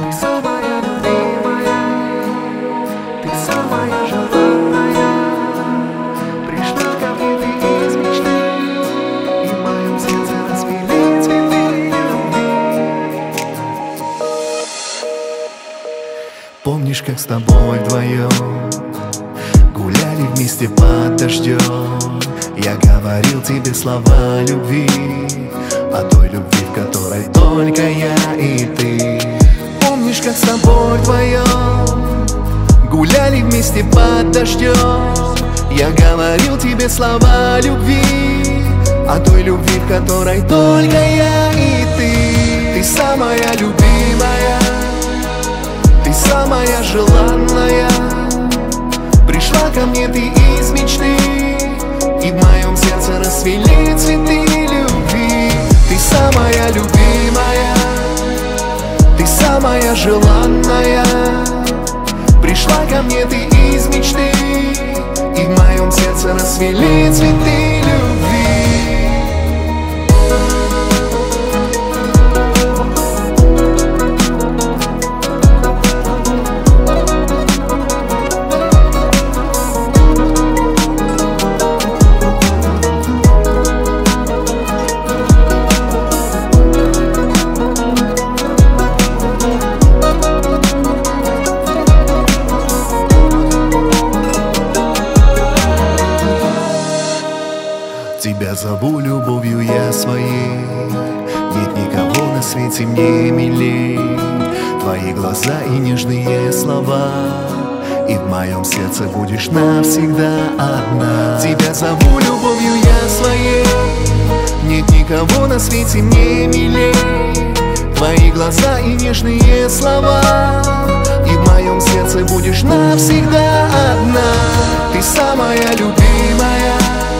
Ты самая любимая, ты самая желанная. Пришла ко мне ты из мечты, и в моем сердце расцвели цветы любви. Помнишь, как с тобой вдвоем гуляли вместе под дождем? Я говорил тебе слова любви, о той любви, в которой только я и ты. Помнишь, как с тобой вдвоем гуляли вместе под дождем? Я говорил тебе слова любви, о той любви, в которой только я и ты. Ты самая любимая, ты самая желанная. Пришла ко мне ты из мечты, и в моем сердце расцвели цветы любви. Ты самая любимая, ты самая желанная. Пришла ко мне ты из мечты, и в моем сердце расцвели цветы любви. Тебя зову любовью я своей, нет никого на свете мне милей. Твои глаза и нежные слова, и в моем сердце будешь навсегда одна. Тебя зову любовью я своей, нет никого на свете мне милей. Твои глаза и нежные слова, и в моем сердце будешь навсегда одна. Ты самая любимая,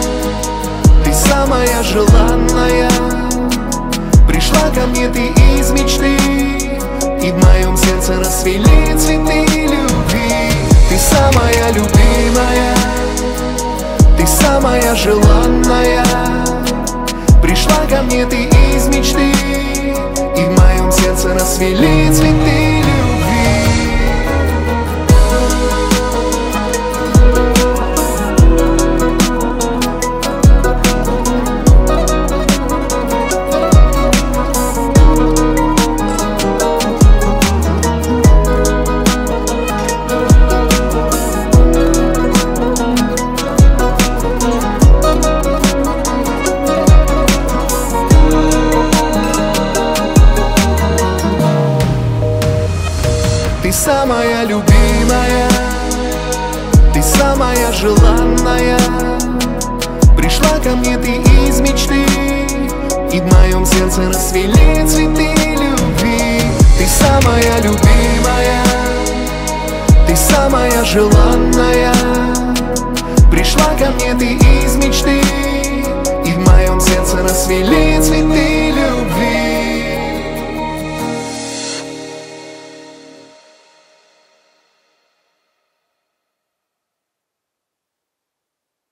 самая желанная. Пришла ко мне ты из мечты, и в моем сердце расцвели цветы любви. Ты самая любимая, ты самая желанная. Пришла ко мне ты из мечты, и в моем сердце расцвели цветы любви. Ты самая любимая, ты самая желанная. Пришла ко мне ты из мечты, и в моем сердце расцвели цветы любви. Ты самая любимая, ты самая желанная. Пришла ко мне ты из мечты, и в моем сердце расцвели цветы любви.